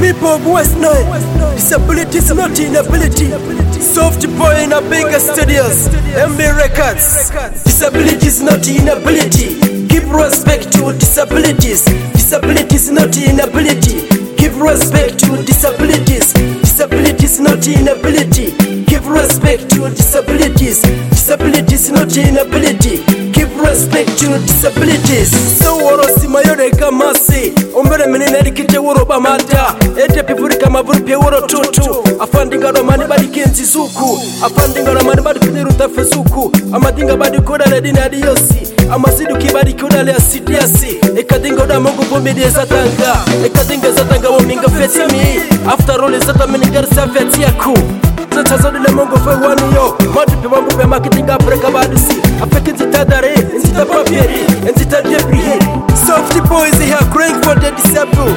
people of West Nile, disability is not inability. Soft boy in a bigger studios, MB Records. Disability is not inability. Give respect to disabilities. Disability is not inability. Give respect to disabilities. Disability is not inability. Give respect to disabilities. Disability is not inability. Give respect to disabilities. So worosi mayore kamasi ombere menene dikite woro bamata ete pivuri kama vuri woro tutu afandinga romani badi kenzi zuku afandinga romani badi kuniru tafezuku amadinga badi koda le dina diosi amazidu kibadi koda le asidiasi ekadinga da mongo bombe zatanga ekadinga zatanga wominga fetimi after all zata meninga safeti yaku Tazodi le mongo fe wani yo Madu pe mambu pe marketing apreka badisi Afeki nzita dare, nzita papieri, nzita debris. Softy boys here crying for the disabled.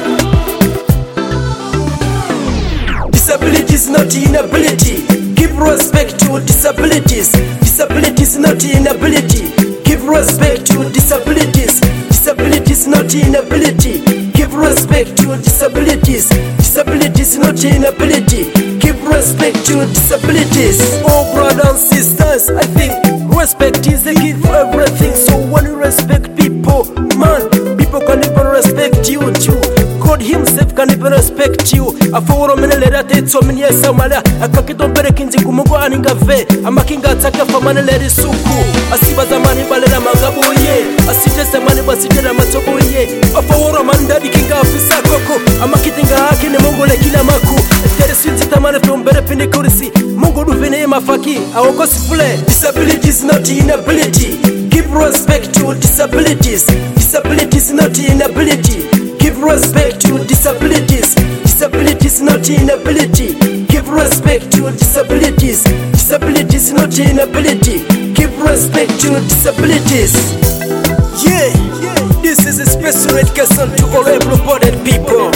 Disability is not inability. Give respect to disabilities. Disability is not inability. Give respect to disabilities. Disability is not inability. Give respect to disabilities. Disability is not inability. Give respect to disabilities. Oh brothers and sisters, I think respect is the key for everything. So when you respect people, man, people can even respect you too. God himself can even respect you. Aforo menelera tetso menya samala akakito berekinzi kumugo aningave amakinga ataka famane leri suku asiba zamani balera mangabuye asite samani basitera matobuye aforo mandadi kinga afisa koko amakitinga akine mongole kila maku teresi tamane tombere pinde kurisi mongo duvene mafaki awokosi fule. Disability is not inability. Give respect to disabilities. Disability is not inability. Give respect to disabilities. Disability is not inability. Give respect to disabilities. Disability is not inability. Give respect to disabilities. Yeah, this is a special education to all able-bodied people.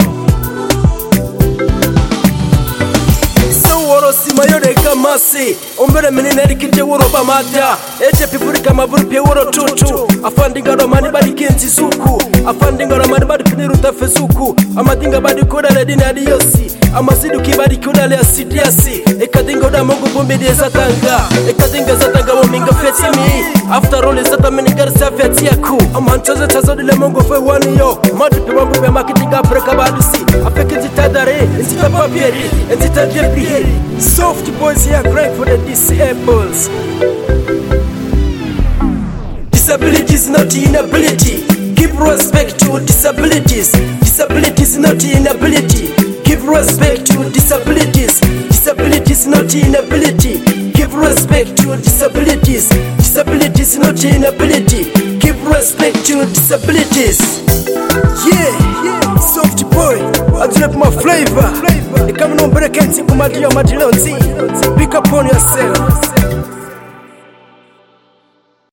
Worosi mayore kamasi ombere menene dikite woro bamata ete pivuri kama vuri woro tutu afandinga romani badi kenzi zuku afandinga romani badi kuniru tafezuku amadinga badi koda le dina diosi amazidu kibadi koda le asidiasi ekadinga da mongo bombe zatanga ekadinga zatanga wominga fetimi after all zata meninga safeti yaku amanchoze tazodi le mongo fe wani yo madu pe mambu pe marketing apreka badisi afeki zitadare nzita papieri nzita debris. Soft boys here crying for the disabled. Disability is not inability. Give respect to disabilities. Disability is not inability. Give respect to disabilities. Disability is not inability. Give respect to disabilities. Disability is not inability. Give respect to disabilities. Yeah, soft boy, I drop my flavor. You come on, break and sing, my dear, my dear, pick up on yourself.